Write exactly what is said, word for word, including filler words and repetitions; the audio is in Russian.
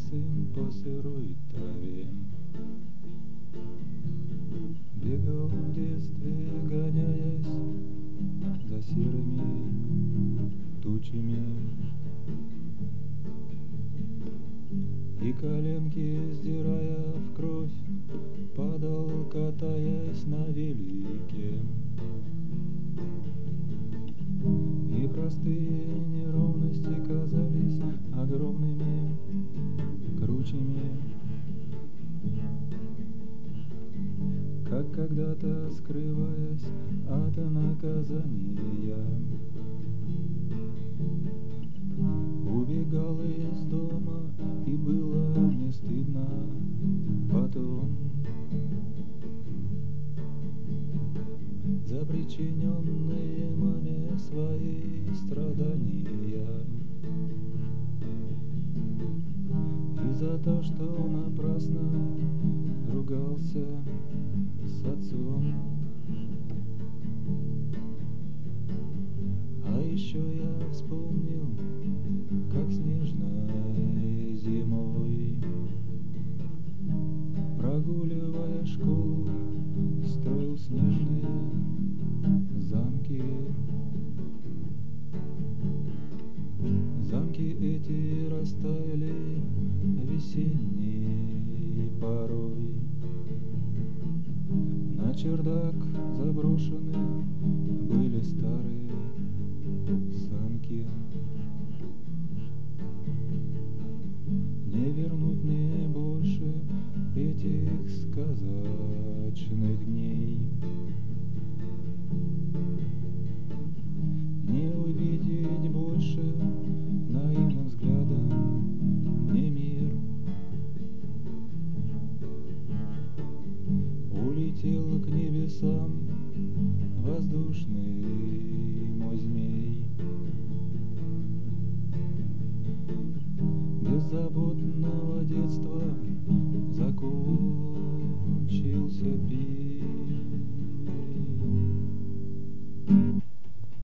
босым по сырой траве. Бегал в детстве, гоняясь за серыми тучами, и коленки сдирая в кровь, падал, катаясь на велике. И простые неровности казались огромными кручами, как когда-то скрываясь от наказания. Убегал из дома, и было мне стыдно потом за причиненные маме свои страдания, и за то, что напрасно ругался с отцом. А еще я вспомнил, как снежной зимой, прогуливая школу, строил снежные замки. Замки эти растаяли весенней порой. На чердак заброшены были старые санки. Не вернуть мне больше этих сказочных дней, не увидеть больше наивным взглядом мне мир. Улетел к небесам воздушный мой змей. Беззаботного детства закончился пир.